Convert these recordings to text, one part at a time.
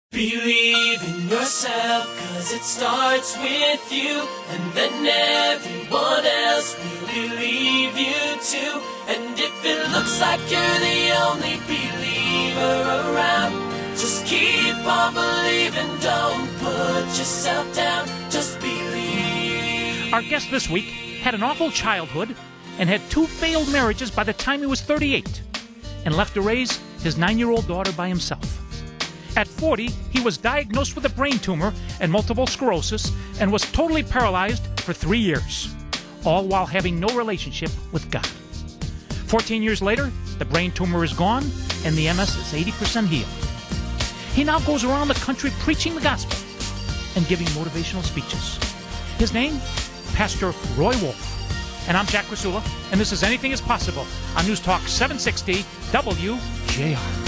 Believe in yourself, cause it starts with you, and then everyone else will believe you too. And if it looks like you're the only believer around, just keep on believing, don't put yourself down, just believe. Our guest this week had an awful childhood and had 2 failed marriages by the time he was 38, and left to raise his 9-year-old daughter by himself. At 40, he was diagnosed with a brain tumor and multiple sclerosis and was totally paralyzed for 3 years, all while having no relationship with God. 14 years later, the brain tumor is gone and the MS is 80% healed. He now goes around the country preaching the gospel and giving motivational speeches. His name, Pastor Roy Wolf. And I'm Jack Krasula, and this is Anything is Possible on News Talk 760 WJR.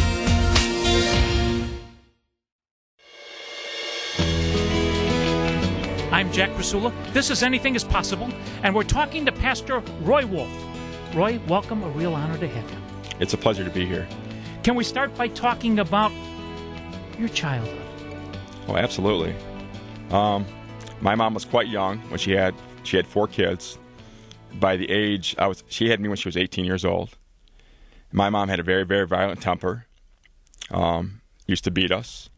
I'm Jack Krasula. This is Anything is Possible, and we're talking to Pastor Roy Wolf. Roy, welcome. A real honor to have you. It's a pleasure to be here. Can we start by talking about your childhood? Oh, absolutely. My mom was quite young when she had 4 kids. By the age she had me when she was 18 years old. My mom had a very, very violent temper. Used to beat us.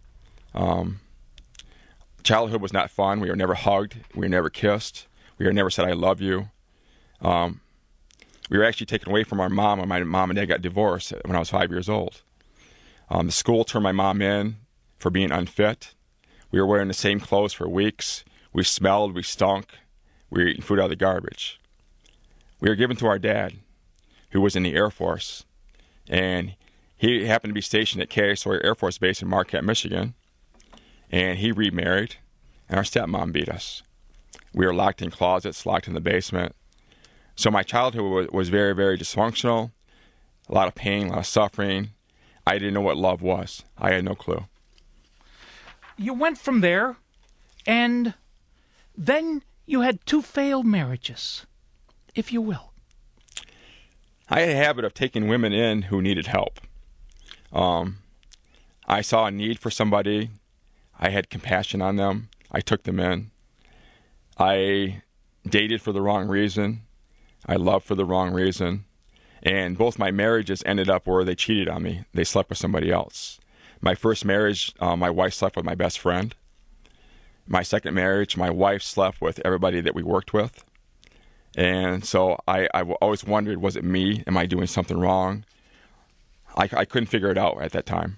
Childhood was not fun. We were never hugged. We were never kissed. We were never said, I love you. We were actually taken away from our mom when my mom and dad got divorced when I was 5 years old. The school turned my mom in for being unfit. We were wearing the same clothes for weeks. We smelled. We stunk. We were eating food out of the garbage. We were given to our dad, who was in the Air Force. And he happened to be stationed at K.A. Sawyer Air Force Base in Marquette, Michigan. And he remarried, and our stepmom beat us. We were locked in closets, locked in the basement. So my childhood was very, very dysfunctional, a lot of pain, a lot of suffering. I didn't know what love was. I had no clue. You went from there, and then you had 2 failed marriages, if you will. I had a habit of taking women in who needed help. I saw a need for somebody. I had compassion on them. I took them in. I dated for the wrong reason. I loved for the wrong reason. And both my marriages ended up where they cheated on me. They slept with somebody else. My first marriage, my wife slept with my best friend. My second marriage, my wife slept with everybody that we worked with. And so I always wondered, was it me? Am I doing something wrong? I couldn't figure it out at that time.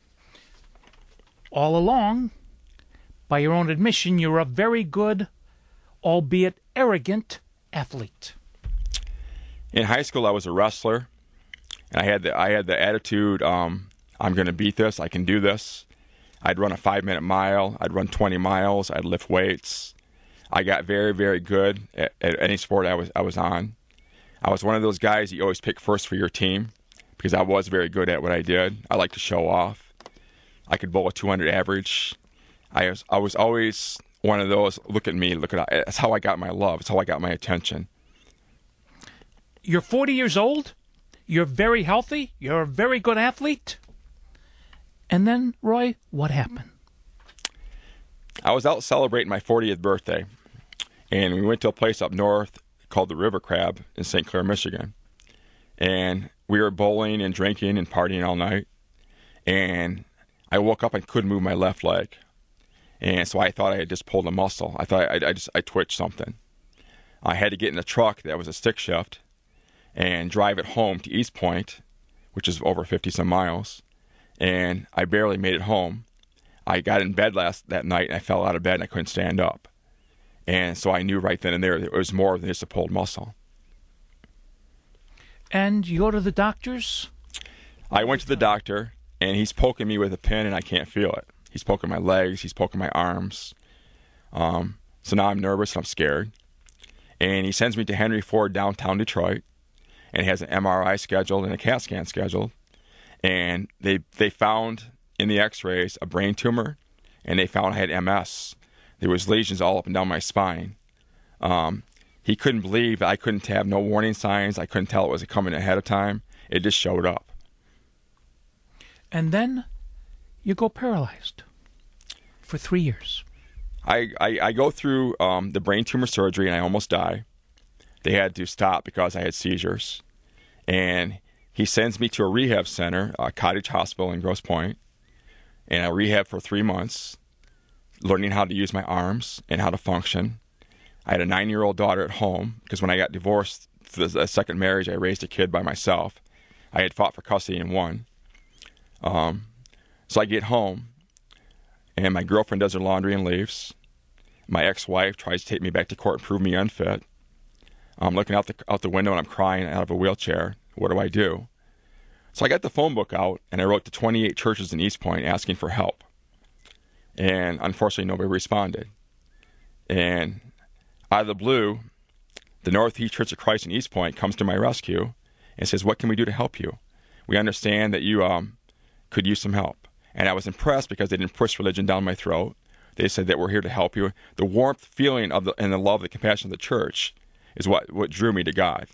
All along, by your own admission, you're a very good, albeit arrogant, athlete. In high school, I was a wrestler, and I had the attitude, I'm going to beat this, I can do this. I'd run a 5-minute mile, I'd run 20 miles, I'd lift weights. I got very, very good at any sport I was on. I was one of those guys you always pick first for your team, because I was very good at what I did. I like to show off. I could bowl a 200 average. I was always one of those, look at me, that's how I got my love. It's how I got my attention. You're 40 years old. You're very healthy. You're a very good athlete. And then, Roy, what happened? I was out celebrating my 40th birthday, and we went to a place up north called the River Crab in St. Clair, Michigan. And we were bowling and drinking and partying all night. And I woke up and couldn't move my left leg. And so I thought I had just pulled a muscle. I thought I twitched something. I had to get in a truck that was a stick shift and drive it home to East Point, which is over 50-some miles. And I barely made it home. I got in bed that night, and I fell out of bed, and I couldn't stand up. And so I knew right then and there that it was more than just a pulled muscle. And you go to the doctors? I went to the doctor. And he's poking me with a pin, and I can't feel it. He's poking my legs. He's poking my arms. So now I'm nervous and I'm scared. And he sends me to Henry Ford downtown Detroit, and he has an MRI scheduled and a CAT scan scheduled. And they found in the x-rays a brain tumor, and they found I had MS. There was lesions all up and down my spine. He couldn't believe I couldn't have no warning signs. I couldn't tell it was coming ahead of time. It just showed up. And then you go paralyzed. for 3 years. I go through the brain tumor surgery and I almost die. They had to stop because I had seizures. And he sends me to a rehab center, Cottage Hospital in Grosse Pointe. And I rehab for 3 months, learning how to use my arms and how to function. I had a 9-year-old daughter at home because when I got divorced for the second marriage, I raised a kid by myself. I had fought for custody and won. So I get home, and my girlfriend does her laundry and leaves. My ex-wife tries to take me back to court and prove me unfit. I'm looking out the window, and I'm crying out of a wheelchair. What do I do? So I got the phone book out, and I wrote to 28 churches in East Point asking for help. And unfortunately, nobody responded. And out of the blue, the Northeast Church of Christ in East Point comes to my rescue and says, "What can we do to help you? We understand that you could use some help." And I was impressed because they didn't push religion down my throat. They said that we're here to help you. The warmth, feeling of and the love, the compassion of the church is what drew me to God.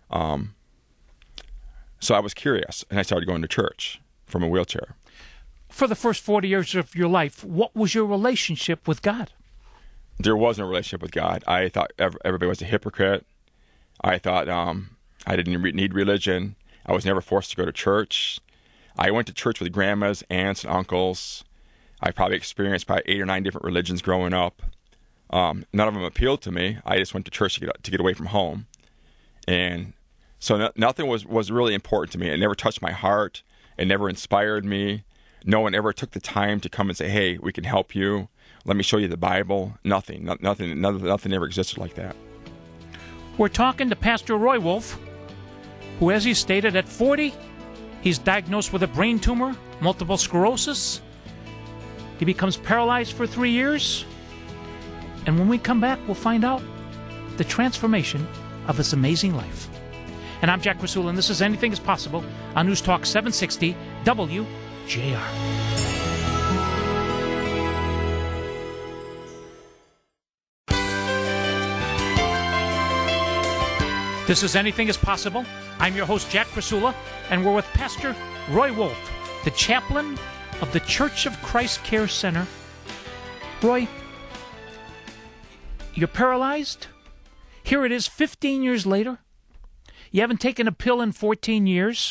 So I was curious, and I started going to church from a wheelchair. For the first 40 years of your life, what was your relationship with God? There was no relationship with God. I thought everybody was a hypocrite. I thought I didn't need religion. I was never forced to go to church. I went to church with grandmas, aunts, and uncles. I probably experienced probably 8 or 9 different religions growing up. None of them appealed to me. I just went to church to get away from home. And so nothing was really important to me. It never touched my heart. It never inspired me. No one ever took the time to come and say, "Hey, we can help you. Let me show you the Bible." Nothing ever existed like that. We're talking to Pastor Roy Wolf, who, as he stated, at 40, he's diagnosed with a brain tumor, multiple sclerosis. He becomes paralyzed for 3 years. And when we come back, we'll find out the transformation of his amazing life. And I'm Jack Krasula, and this is Anything is Possible on News Talk 760 WJR. This is Anything is Possible. I'm your host, Jack Krasula, and we're with Pastor Roy Wolf, the chaplain of the Church of Christ Care Center. Roy, you're paralyzed. Here it is 15 years later. You haven't taken a pill in 14 years,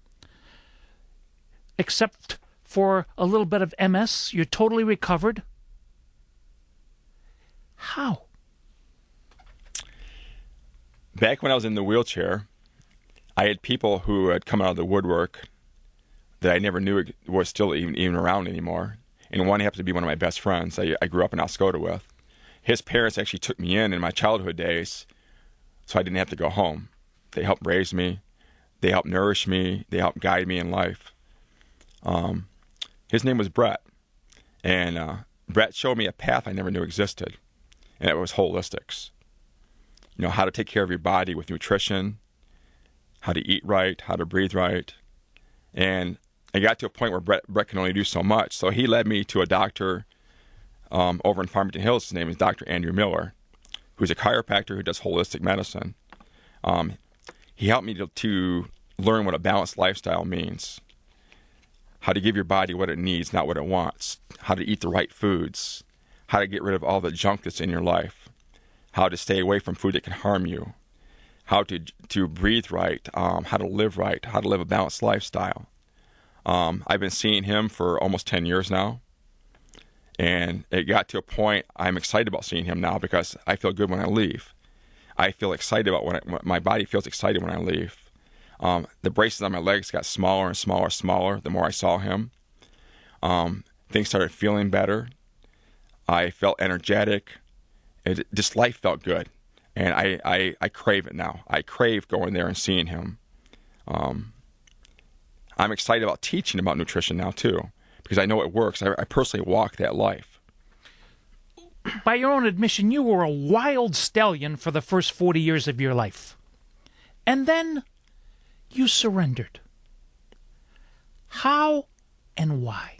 except for a little bit of MS. You're totally recovered. How? Back when I was in the wheelchair, I had people who had come out of the woodwork that I never knew was still even around anymore. And one happened to be one of my best friends I grew up in Oscoda with. His parents actually took me in my childhood days, so I didn't have to go home. They helped raise me. They helped nourish me. They helped guide me in life. His name was Brett. And Brett showed me a path I never knew existed. And it was holistics. You know, how to take care of your body with nutrition, how to eat right, how to breathe right. And I got to a point where Brett can only do so much. So he led me to a doctor over in Farmington Hills. His name is Dr. Andrew Miller, who's a chiropractor who does holistic medicine. He helped me to learn what a balanced lifestyle means, how to give your body what it needs, not what it wants, how to eat the right foods, how to get rid of all the junk that's in your life, how to stay away from food that can harm you, how to breathe right, how to live right, how to live a balanced lifestyle. I've been seeing him for almost 10 years now, and it got to a point I'm excited about seeing him now because I feel good when I leave. I feel excited about when my body feels excited when I leave. The braces on my legs got smaller and smaller the more I saw him. Things started feeling better. I felt energetic. Just life felt good. And I crave it now. I crave going there and seeing him. I'm excited about teaching about nutrition now, too, because I know it works. I personally walk that life. By your own admission, you were a wild stallion for the first 40 years of your life. And then you surrendered. How and why?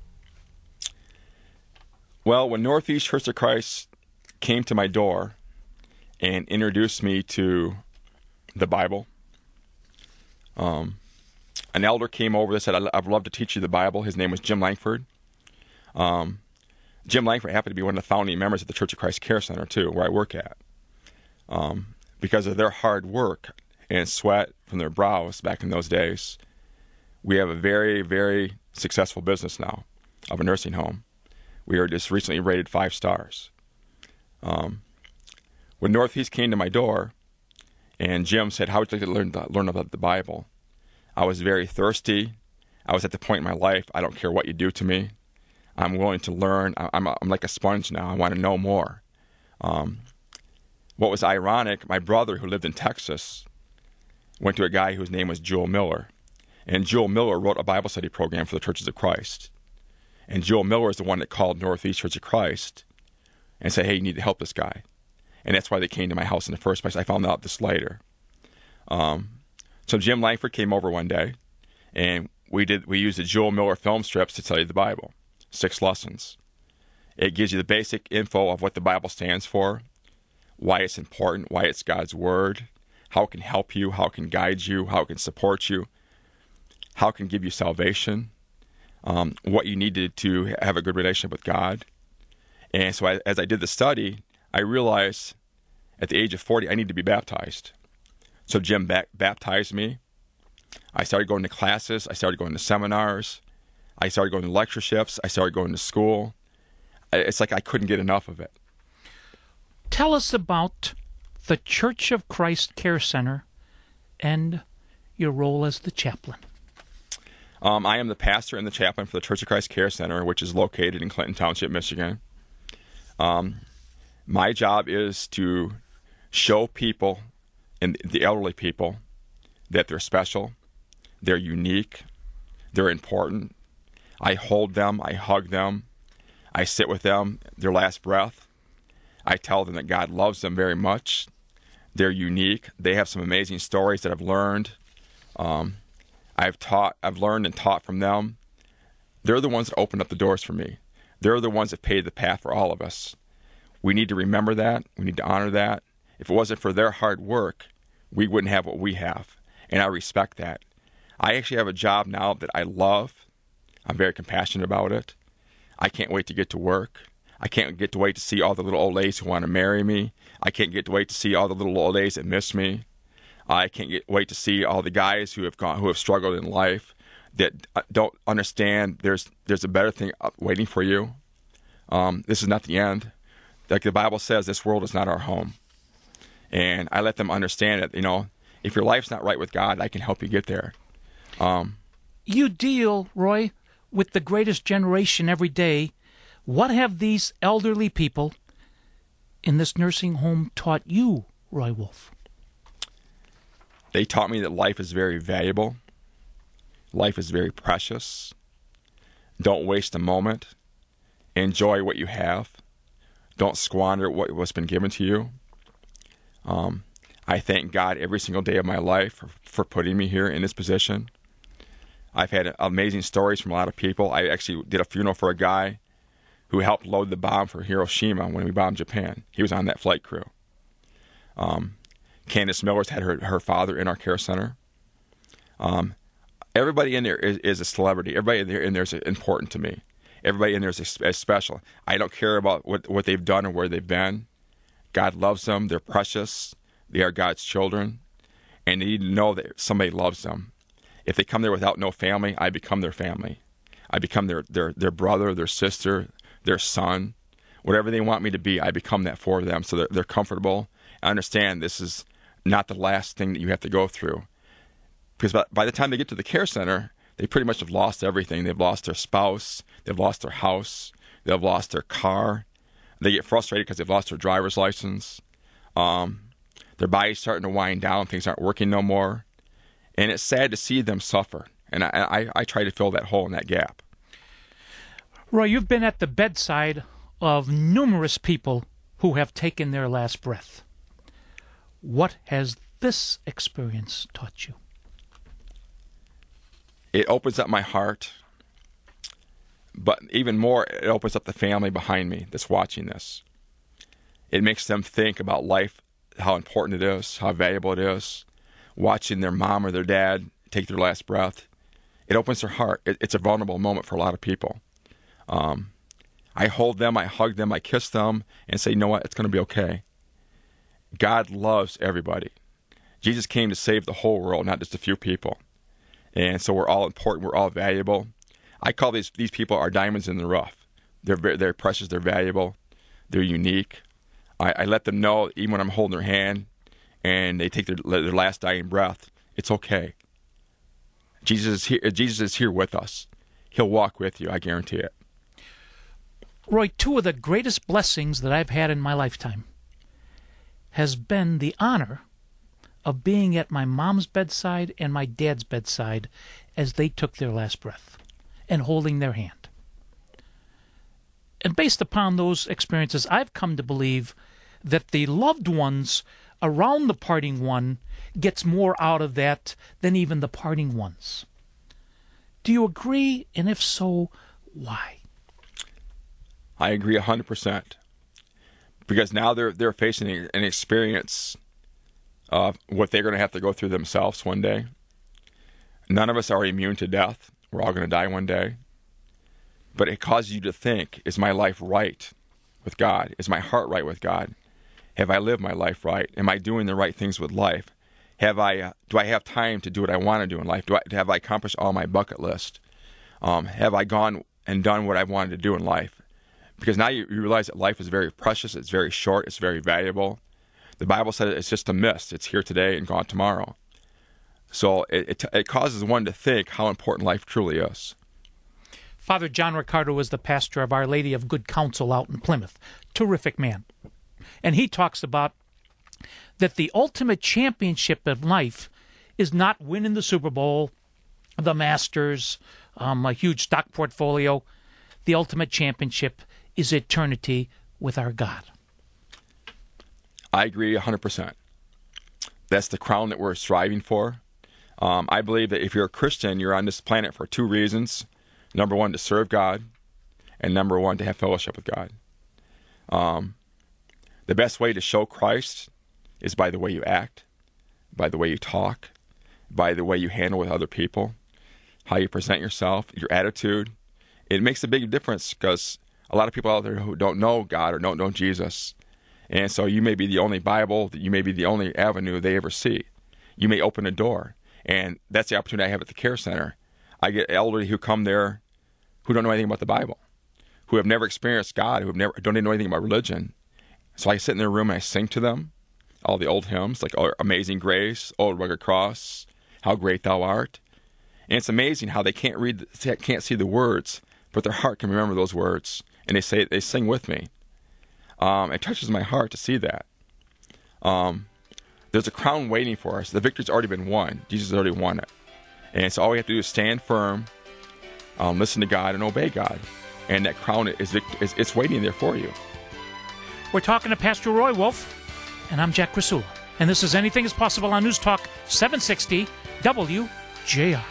Well, when Northeast Church of Christ came to my door and introduced me to the Bible, an elder came over and said, "I'd love to teach you the Bible." His name was Jim Langford. Jim Langford happened to be one of the founding members of the Church of Christ Care Center, too, where I work at. Because of their hard work and sweat from their brows back in those days, we have a very, very successful business now of a nursing home. We are just recently rated 5 stars. When Northeast came to my door and Jim said, how would you like to learn about the Bible? I was very thirsty. I was at the point in my life, I don't care what you do to me. I'm willing to learn. I'm like a sponge now. I want to know more. What was ironic, my brother who lived in Texas went to a guy whose name was Joel Miller. And Joel Miller wrote a Bible study program for the Churches of Christ. And Joel Miller is the one that called Northeast Church of Christ and said, hey, you need to help this guy. And that's why they came to my house in the first place. I found out this later. So Jim Langford came over one day, and we used the Joel Miller film strips to study the Bible. 6 lessons. It gives you the basic info of what the Bible stands for, why it's important, why it's God's Word, how it can help you, how it can guide you, how it can support you, how it can give you salvation, what you need to have a good relationship with God. And so as I did the study, I realized at the age of 40, I need to be baptized. So Jim baptized me. I started going to classes. I started going to seminars. I started going to lectureships. I started going to school. It's like I couldn't get enough of it. Tell us about the Church of Christ Care Center and your role as the chaplain. I am the pastor and the chaplain for the Church of Christ Care Center, which is located in Clinton Township, Michigan. My job is to show people, and the elderly people, that they're special, they're unique, they're important. I hold them, I hug them, I sit with them, their last breath. I tell them that God loves them very much. They're unique. They have some amazing stories that I've learned. I've learned and taught from them. They're the ones that opened up the doors for me. They're the ones that paved the path for all of us. We need to remember that. We need to honor that. If it wasn't for their hard work, we wouldn't have what we have. And I respect that. I actually have a job now that I love. I'm very compassionate about it. I can't wait to get to work. I can't get to wait to see all the little old ladies who want to marry me. I can't get to wait to see all the little old ladies that miss me. I can't wait to see all the guys who have struggled in life that don't understand there's a better thing waiting for you. This is not the end. Like the Bible says, this world is not our home. And I let them understand that, if your life's not right with God, I can help you get there. You deal, Roy, with the greatest generation every day. What have these elderly people in this nursing home taught you, Roy Wolf? They taught me that life is very valuable. Life is very precious. Don't waste a moment. Enjoy what you have. Don't squander what's been given to you. I thank God every single day of my life for putting me here in this position. I've had amazing stories from a lot of people. I actually did a funeral for a guy who helped load the bomb for Hiroshima when we bombed Japan. He was on that flight crew. Candace Miller's had her father in our care center. Everybody in there is a celebrity. Everybody in there is important to me. Everybody in there is special. I don't care about what they've done or where they've been. God loves them. They're precious. They are God's children. And they need to know that somebody loves them. If they come there without no family, I become their family. I become their brother, their sister, their son. Whatever they want me to be, I become that for them so that they're comfortable. I understand this is not the last thing that you have to go through. Because by the time they get to the care center, they pretty much have lost everything. They've lost their spouse. They've lost their house. They've lost their car. They get frustrated because they've lost their driver's license. Their body's starting to wind down. Things aren't working no more. And it's sad to see them suffer. And I try to fill that hole in that gap. Roy, you've been at the bedside of numerous people who have taken their last breath. What has this experience taught you? It opens up my heart, but even more, it opens up the family behind me that's watching this. It makes them think about life, how important it is, how valuable it is. Watching their mom or their dad take their last breath, it opens their heart. It's a vulnerable moment for a lot of people. I hold them, I hug them, I kiss them, and say, you know what, it's going to be okay. God loves everybody. Jesus came to save the whole world, not just a few people. And so we're all important, we're all valuable. I call these people our diamonds in the rough. They're precious, they're valuable, they're unique. I let them know, even when I'm holding their hand and they take their last dying breath, it's okay. Jesus is here with us. He'll walk with you, I guarantee it. Roy, two of the greatest blessings that I've had in my lifetime has been the honor of being at my mom's bedside and my dad's bedside as they took their last breath and holding their hand. And based upon those experiences, I've come to believe that the loved ones around the parting one gets more out of that than even the parting ones. Do you agree? And if so, why? I agree 100%. Because now they're facing an experience of what they're going to have to go through themselves one day. None of us are immune to death. We're all going to die one day. But it causes you to think, is my life right with God? Is my heart right with God? Have I lived my life right? Am I doing the right things with life? Do I have time to do what I want to do in life? Have I accomplished all my bucket list? Have I gone and done what I wanted to do in life? Because now you realize that life is very precious, it's very short, it's very valuable. The Bible says it's just a mist. It's here today and gone tomorrow. So it causes one to think how important life truly is. Father John Ricardo is the pastor of Our Lady of Good Counsel out in Plymouth. Terrific man. And he talks about that the ultimate championship of life is not winning the Super Bowl, the Masters, a huge stock portfolio. The ultimate championship is eternity with our God. I agree 100%. That's the crown that we're striving for. I believe that if you're a Christian, you're on this planet for two reasons. Number one, to serve God, and number one, to have fellowship with God. The best way to show Christ is by the way you act, by the way you talk, by the way you handle with other people, how you present yourself, your attitude. It makes a big difference because a lot of people out there who don't know God or don't know Jesus. And so you may be the only Bible, you may be the only avenue they ever see. You may open a door. And that's the opportunity I have at the care center. I get elderly who come there who don't know anything about the Bible, who have never experienced God, don't even know anything about religion. So I sit in their room and I sing to them all the old hymns, like Amazing Grace, Old Rugged Cross, How Great Thou Art. And it's amazing how they can't see the words, but their heart can remember those words. And they sing with me. It touches my heart to see that. There's a crown waiting for us. The victory's already been won. Jesus has already won it. And so all we have to do is stand firm, listen to God, and obey God. And that crown it's waiting there for you. We're talking to Pastor Roy Wolf, and I'm Jack Krasula. And this is Anything is Possible on News Talk 760 WJR.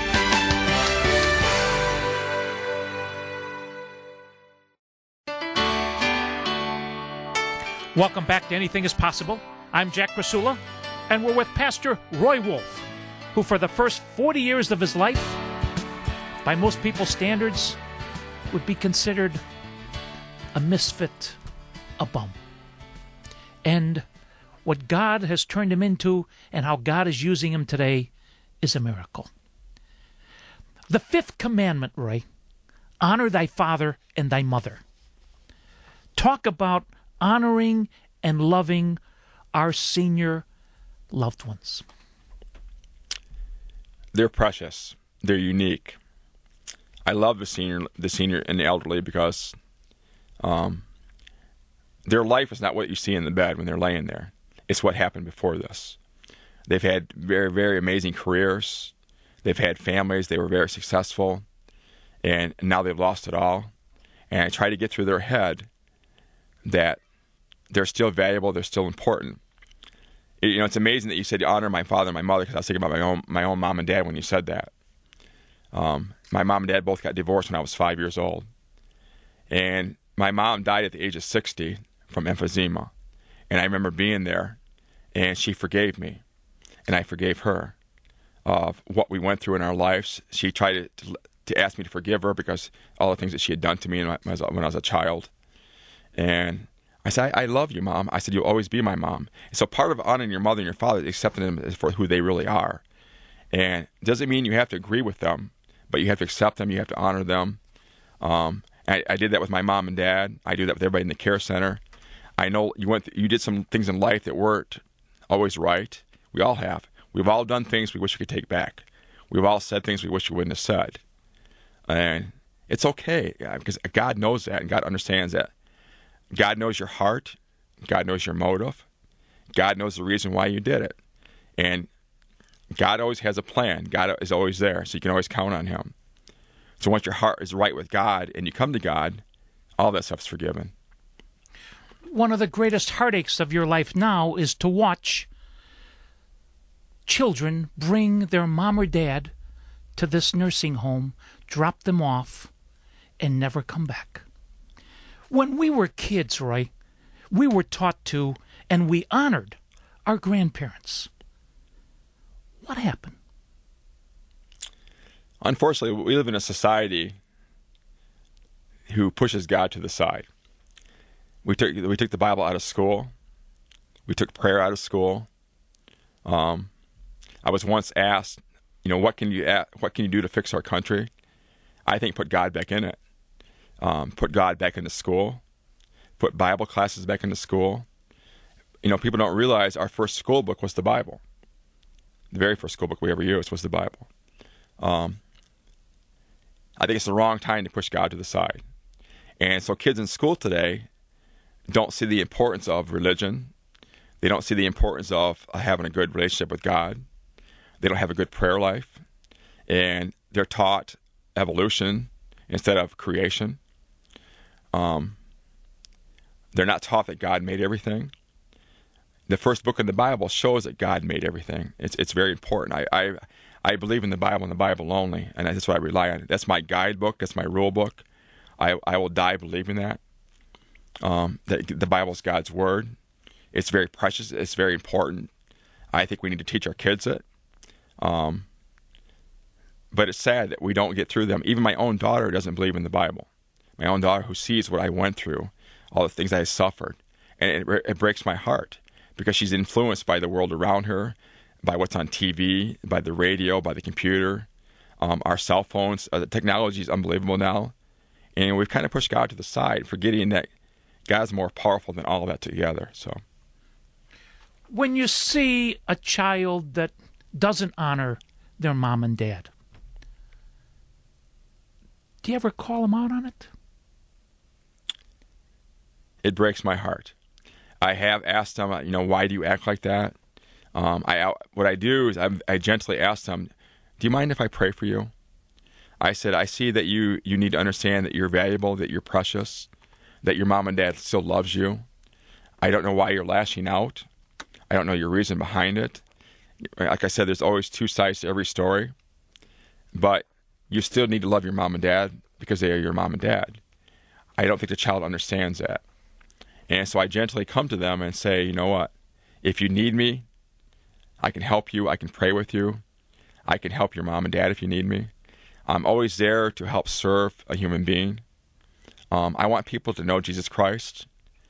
Welcome back to Anything is Possible. I'm Jack Krasula, and we're with Pastor Roy Wolf, who for the first 40 years of his life, by most people's standards, would be considered a misfit, a bum. And what God has turned him into and how God is using him today is a miracle. The fifth commandment, Roy, honor thy father and thy mother. Talk about honoring and loving our senior loved ones. They're precious. They're unique. I love the senior and the elderly because their life is not what you see in the bed when they're laying there. It's what happened before this. They've had very, very amazing careers. They've had families. They were very successful. And now they've lost it all. And I try to get through their head that they're still valuable, they're still important. It's amazing that you said you honor my father and my mother, because I was thinking about my own mom and dad when you said that. My mom and dad both got divorced when I was 5 years old. And my mom died at the age of 60 from emphysema. And I remember being there, and she forgave me, and I forgave her of what we went through in our lives. She tried to to ask me to forgive her because all the things that she had done to me when I was a child. And I said, I love you, Mom. I said, you'll always be my mom. And so part of honoring your mother and your father is accepting them for who they really are. And it doesn't mean you have to agree with them, but you have to accept them. You have to honor them. I did that with my mom and dad. I do that with everybody in the care center. I know you did some things in life that weren't always right. We all have. We've all done things we wish we could take back. We've all said things we wish we wouldn't have said. And it's okay, because God knows that and God understands that. God knows your heart. God knows your motive. God knows the reason why you did it. And God always has a plan. God is always there, so you can always count on him. So once your heart is right with God and you come to God, all that stuff's forgiven. One of the greatest heartaches of your life now is to watch children bring their mom or dad to this nursing home, drop them off, and never come back. When we were kids, Roy, we were taught to, and we honored our grandparents. What happened? Unfortunately, we live in a society who pushes God to the side. We took the Bible out of school. We took prayer out of school. I was once asked, what can you do to fix our country? I think put God back in it. Put God back into school. Put Bible classes back into school. People don't realize our first school book was the Bible. The very first school book we ever used was the Bible. I think it's the wrong time to push God to the side. And so kids in school today don't see the importance of religion. They don't see the importance of having a good relationship with God. They don't have a good prayer life. And they're taught evolution instead of creation. They're not taught that God made everything. The first book in the Bible shows that God made everything. It's very important. I believe in the Bible and the Bible only, and that's what I rely on. That's my guidebook. That's my rule book. I will die believing that. That the Bible is God's word. It's very precious. It's very important. I think we need to teach our kids it. But it's sad that we don't get through them. Even my own daughter doesn't believe in the Bible. My own daughter, who sees what I went through, all the things I suffered, and it breaks my heart because she's influenced by the world around her, by what's on TV, by the radio, by the computer, our cell phones. The technology is unbelievable now, and we've kind of pushed God to the side, forgetting that God's more powerful than all of that together. So, when you see a child that doesn't honor their mom and dad, do you ever call them out on it? It breaks my heart. I have asked them, why do you act like that? What I do is I gently ask them, do you mind if I pray for you? I said, I see that you need to understand that you're valuable, that you're precious, that your mom and dad still loves you. I don't know why you're lashing out. I don't know your reason behind it. Like I said, there's always two sides to every story. But you still need to love your mom and dad because they are your mom and dad. I don't think the child understands that. And so I gently come to them and say, you know what? If you need me, I can help you. I can pray with you. I can help your mom and dad if you need me. I'm always there to help serve a human being. I want people to know Jesus Christ.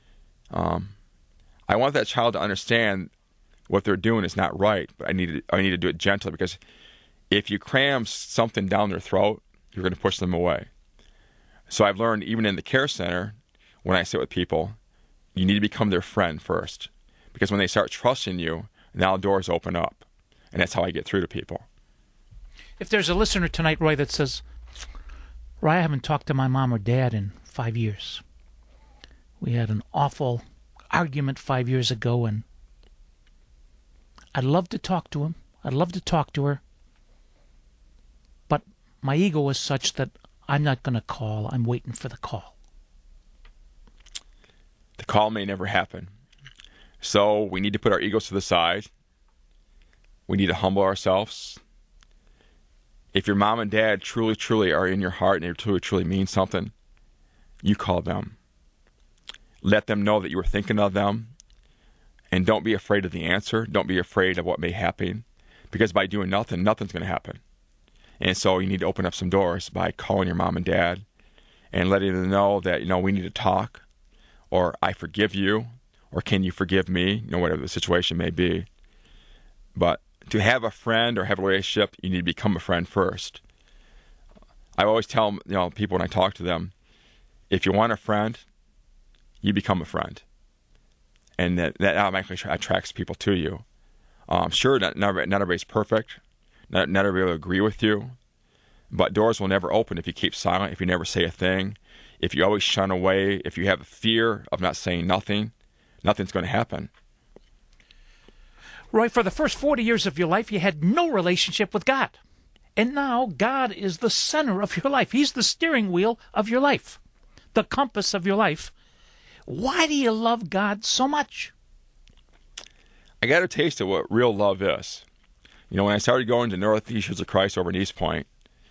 I want that child to understand what they're doing is not right, but I need to do it gently, because if you cram something down their throat, you're going to push them away. So I've learned, even in the care center, when I sit with people, you need to become their friend first, because when they start trusting you, now doors open up, and that's how I get through to people. If there's a listener tonight, Roy, that says, Roy, I haven't talked to my mom or dad in 5 years. We had an awful argument 5 years ago, and I'd love to talk to him. I'd love to talk to her. But my ego is such that I'm not going to call. I'm waiting for the call. The call may never happen. So we need to put our egos to the side. We need to humble ourselves. If your mom and dad truly, truly are in your heart and they truly, truly mean something, you call them. Let them know that you were thinking of them. And don't be afraid of the answer. Don't be afraid of what may happen. Because by doing nothing, nothing's going to happen. And so you need to open up some doors by calling your mom and dad and letting them know that, we need to talk, or I forgive you, or can you forgive me, whatever the situation may be. But to have a friend or have a relationship, you need to become a friend first. I always tell people when I talk to them, if you want a friend, you become a friend. And that automatically attracts people to you. Sure, not everybody's perfect. Not everybody will agree with you. But doors will never open if you keep silent, if you never say a thing, if you always shun away, if you have a fear of not saying nothing, nothing's going to happen. Roy, for the first 40 years of your life, you had no relationship with God. And now God is the center of your life. He's the steering wheel of your life, the compass of your life. Why do you love God so much? I got a taste of what real love is. When I started going to Northeast Church of Christ over in East Point,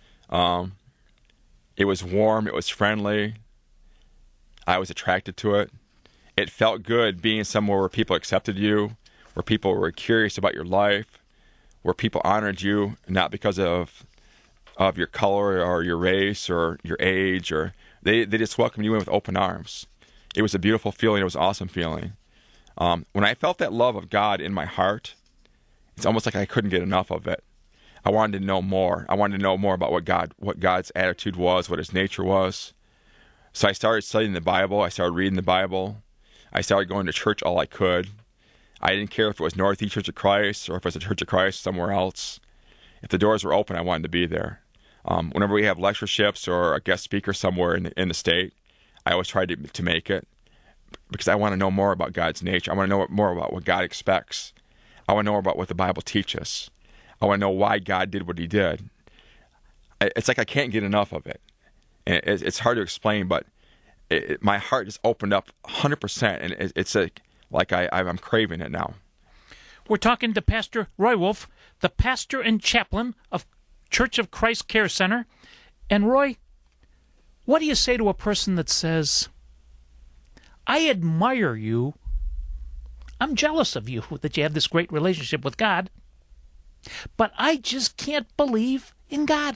it was warm, it was friendly. I was attracted to it. It felt good being somewhere where people accepted you, where people were curious about your life, where people honored you, not because of your color or your race or your age, or they just welcomed you in with open arms. It was a beautiful feeling. It was an awesome feeling. When I felt that love of God in my heart, it's almost like I couldn't get enough of it. I wanted to know more. I wanted to know more about what God's attitude was, what His nature was. So I started studying the Bible. I started reading the Bible. I started going to church all I could. I didn't care if it was Northeast Church of Christ or if it was a Church of Christ somewhere else. If the doors were open, I wanted to be there. Whenever we have lectureships or a guest speaker somewhere in the state, I always try to make it because I want to know more about God's nature. I want to know more about what God expects. I want to know more about what the Bible teaches. I want to know why God did what He did. It's like I can't get enough of it. And it's hard to explain, but my heart just opened up 100%, and it's like I'm craving it now. We're talking to Pastor Roy Wolf, the pastor and chaplain of Church of Christ Care Center. And Roy, what do you say to a person that says, I admire you, I'm jealous of you that you have this great relationship with God, but I just can't believe in God?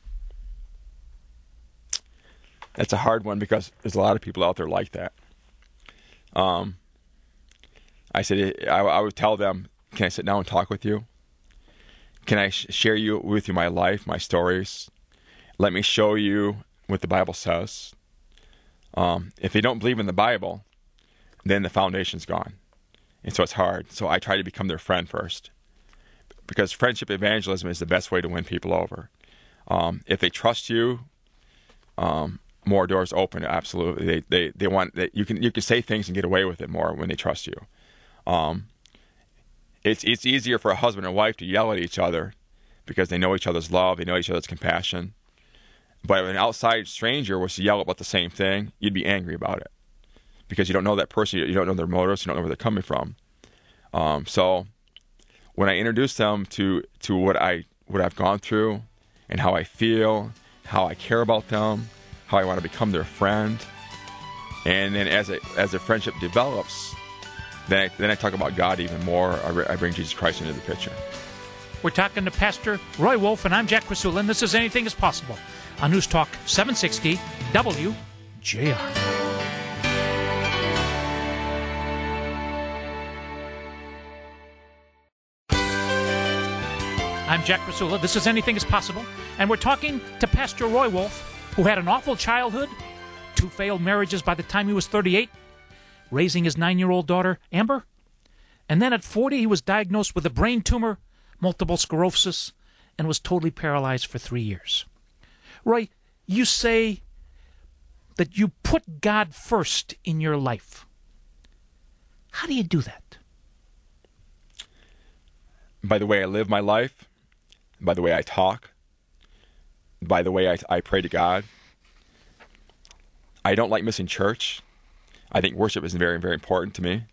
That's a hard one because there's a lot of people out there like that. I said, I would tell them, can I sit down and talk with you? Can I share with you my life, my stories? Let me show you what the Bible says. If they don't believe in the Bible, then the foundation's gone. And so it's hard. So I try to become their friend first. Because friendship evangelism is the best way to win people over. If they trust you, more doors open. Absolutely, they want that. You can say things and get away with it more when they trust you. It's easier for a husband and wife to yell at each other because they know each other's love, they know each other's compassion. But if an outside stranger was to yell about the same thing, you'd be angry about it because you don't know that person, you don't know their motives, you don't know where they're coming from. So when I introduce them to what I've gone through and how I feel, how I care about them, how I want to become their friend, and then as the friendship develops, then I talk about God even more. I bring Jesus Christ into the picture. We're talking to Pastor Roy Wolf, and I'm Jack Krasula, and this is Anything is Possible on News Talk 760 WJR. I'm Jack Krasula. This is Anything is Possible, and we're talking to Pastor Roy Wolf, who had an awful childhood, 2 failed marriages by the time he was 38, raising his 9-year-old daughter, Amber. And then at 40, he was diagnosed with a brain tumor, multiple sclerosis, and was totally paralyzed for 3 years. Roy, you say that you put God first in your life. How do you do that? By the way I live my life, by the way I talk, by the way I pray to God. I don't like missing church. I think worship is very, very important to me.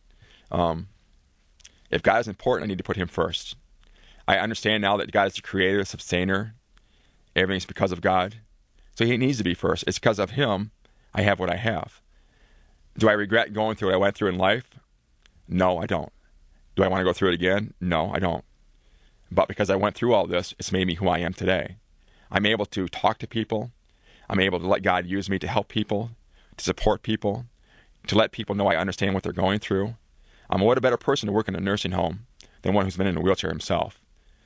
If God is important, I need to put Him first. I understand now that God is the creator, the sustainer. Everything's because of God. So He needs to be first. It's because of Him I have what I have. Do I regret going through what I went through in life? No, I don't. Do I want to go through it again? No, I don't. But because I went through all this, it's made me who I am today. I'm able to talk to people. I'm able to let God use me to help people, to support people, to let people know I understand what they're going through. What a better person to work in a nursing home than one who's been in a wheelchair himself.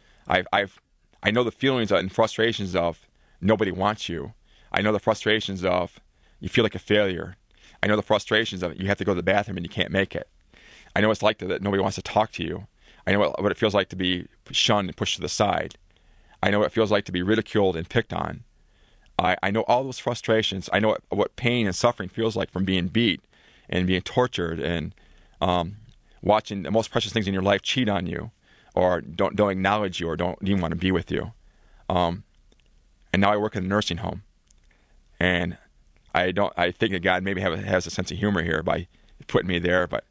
I know the feelings and frustrations of nobody wants you. I know the frustrations of you feel like a failure. I know the frustrations of you have to go to the bathroom and you can't make it. I know what it's like that nobody wants to talk to you. I know what it feels like to be shunned and pushed to the side. I know what it feels like to be ridiculed and picked on. I know all those frustrations. I know what pain and suffering feels like from being beat and being tortured and watching the most precious things in your life cheat on you or don't acknowledge you or don't even want to be with you. And now I work in a nursing home. And I think that God maybe has a sense of humor here by putting me there, but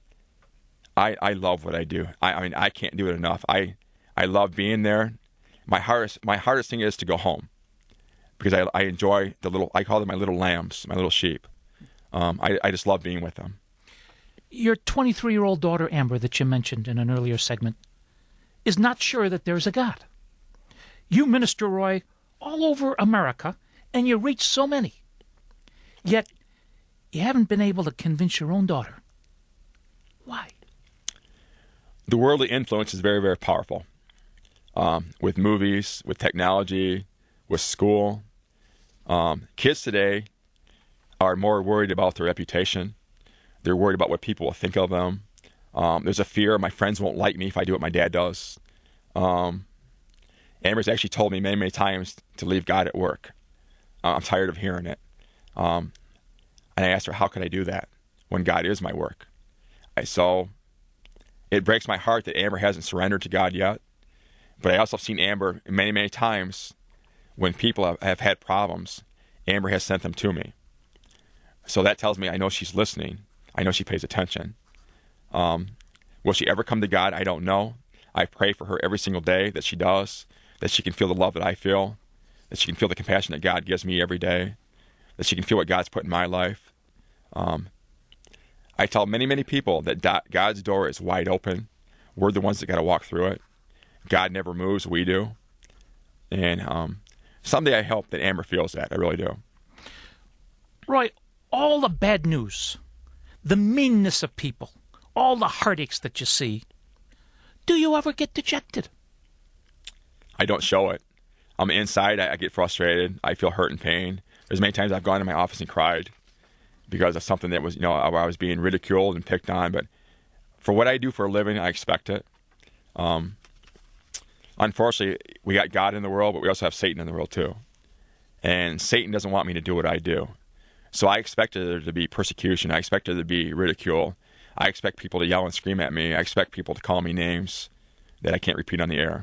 I love what I do. I mean, I can't do it enough. I love being there. My hardest thing is to go home because I enjoy I call them my little lambs, my little sheep. I just love being with them. Your 23-year-old daughter, Amber, that you mentioned in an earlier segment, is not sure that there's a God. You minister, Roy, all over America, and you reach so many. Yet, you haven't been able to convince your own daughter. Why? The worldly influence is very, very powerful. With movies, with technology, with school. Kids today are more worried about their reputation. They're worried about what people will think of them. There's a fear my friends won't like me if I do what my dad does. Amber's actually told me many, many times to leave God at work. I'm tired of hearing it. And I asked her, how could I do that when God is my work? So it breaks my heart that Amber hasn't surrendered to God yet. But I also have seen Amber many, many times when people have had problems, Amber has sent them to me. So that tells me I know she's listening. I know she pays attention. Will she ever come to God? I don't know. I pray for her every single day that she does, that she can feel the love that I feel, that she can feel the compassion that God gives me every day, that she can feel what God's put in my life. I tell many, many people that God's door is wide open. We're the ones that got to walk through it. God never moves, we do. And someday I hope that Amber feels that. I really do. Roy, all the bad news, the meanness of people, all the heartaches that you see, do you ever get dejected? I don't show it. Inside, I get frustrated. I feel hurt and pain. There's many times I've gone to my office and cried because of something that was, I was being ridiculed and picked on. But for what I do for a living, I expect it. Unfortunately, we got God in the world, but we also have Satan in the world too. And Satan doesn't want me to do what I do. So I expected there to be persecution. I expected there to be ridicule. I expect people to yell and scream at me. I expect people to call me names that I can't repeat on the air.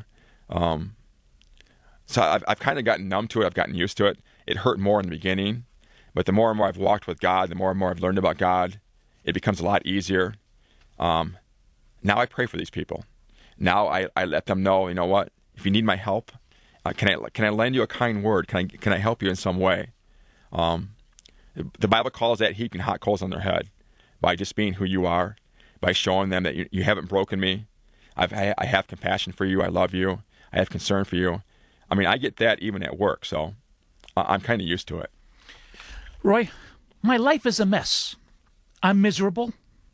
So I've kind of gotten numb to it. I've gotten used to it. It hurt more in the beginning, but the more and more I've walked with God, the more and more I've learned about God, it becomes a lot easier. Now I pray for these people. Now I let them know, you know what? If you need my help, can I lend you a kind word? Can I help you in some way? The Bible calls that heaping hot coals on their head by just being who you are, by showing them that you haven't broken me. I have compassion for you. I love you. I have concern for you. I mean, I get that even at work, so I'm kind of used to it. Roy, my life is a mess. I'm miserable,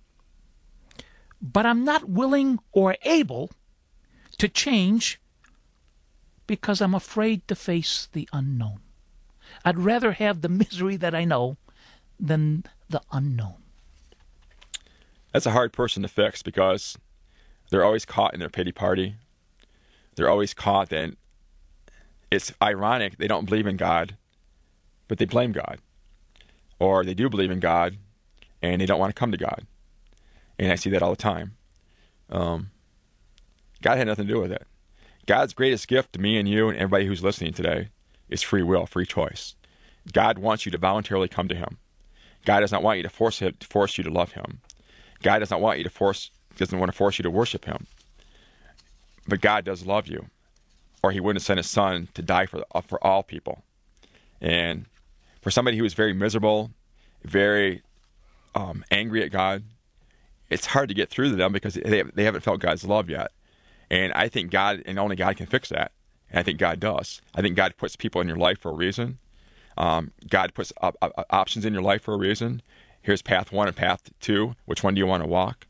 but I'm not willing or able to change because I'm afraid to face the unknown. I'd rather have the misery that I know than the unknown. That's a hard person to fix because they're always caught in their pity party. They're always caught that it's ironic they don't believe in God, but they blame God. Or they do believe in God, and they don't want to come to God. And I see that all the time. God had nothing to do with it. God's greatest gift to me and you and everybody who's listening today is free will, free choice. God wants you to voluntarily come to Him. God does not want you to force you to love Him. God doesn't want to force you to worship Him. But God does love you, or He wouldn't send His Son to die for all people. And for somebody who is very miserable, very angry at God, it's hard to get through to them because they haven't felt God's love yet. And I think God and only God can fix that. And I think God does. I think God puts people in your life for a reason. God puts options in your life for a reason. Here's path 1 and path 2. Which one do you want to walk?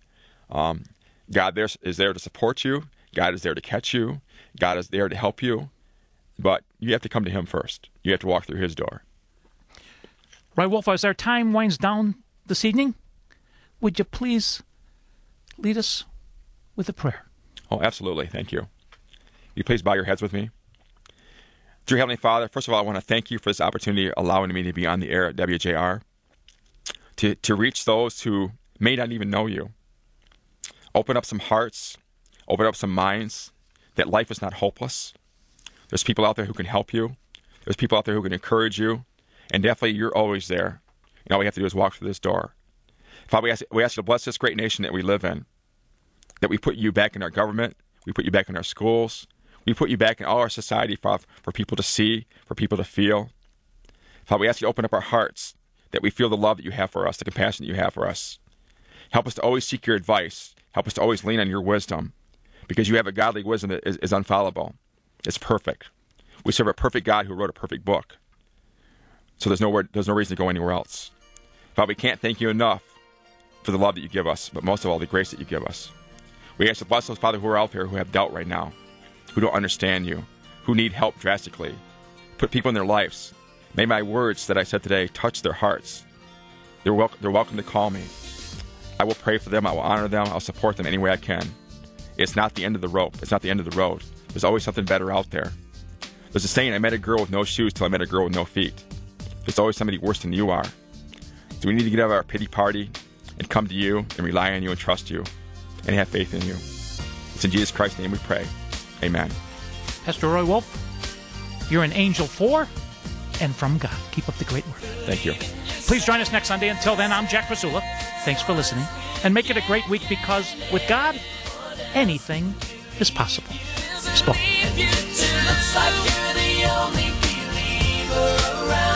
God is there to support you. God is there to catch you. God is there to help you. But you have to come to him first. You have to walk through his door. Roy Wolf, as our time winds down this evening, would you please lead us with a prayer? Oh, absolutely. Thank you. You please bow your heads with me. Dear Heavenly Father, first of all, I want to thank you for this opportunity, allowing me to be on the air at WJR, to reach those who may not even know you. Open up some hearts, open up some minds, that life is not hopeless. There's people out there who can help you. There's people out there who can encourage you. And definitely, you're always there. And all we have to do is walk through this door. Father, we ask you to bless this great nation that we live in, that we put you back in our government, we put you back in our schools, we put you back in all our society, Father, for people to see, for people to feel. Father, we ask you to open up our hearts, that we feel the love that you have for us, the compassion that you have for us. Help us to always seek your advice. Help us to always lean on your wisdom, because you have a godly wisdom that is unfallible. It's perfect. We serve a perfect God who wrote a perfect book. So there's no reason to go anywhere else. Father, we can't thank you enough for the love that you give us, but most of all, the grace that you give us. We ask you to bless those, Father, who are out there who have doubt right now, who don't understand you, who need help drastically. Put people in their lives. May my words that I said today touch their hearts. They're welcome to call me. I will pray for them. I will honor them. I'll support them any way I can. It's not the end of the rope. It's not the end of the road. There's always something better out there. There's a saying, I met a girl with no shoes till I met a girl with no feet. There's always somebody worse than you are. So we need to get out of our pity party and come to you and rely on you and trust you and have faith in you. It's in Jesus Christ's name we pray. Amen. Pastor Roy Wolf, you're an angel for and from God. Keep up the great work. Thank you. Please join us next Sunday. Until then, I'm Jack Rasula. Thanks for listening. And make it a great week, because with God, anything is possible. Spoke. Looks like you're the only believer around.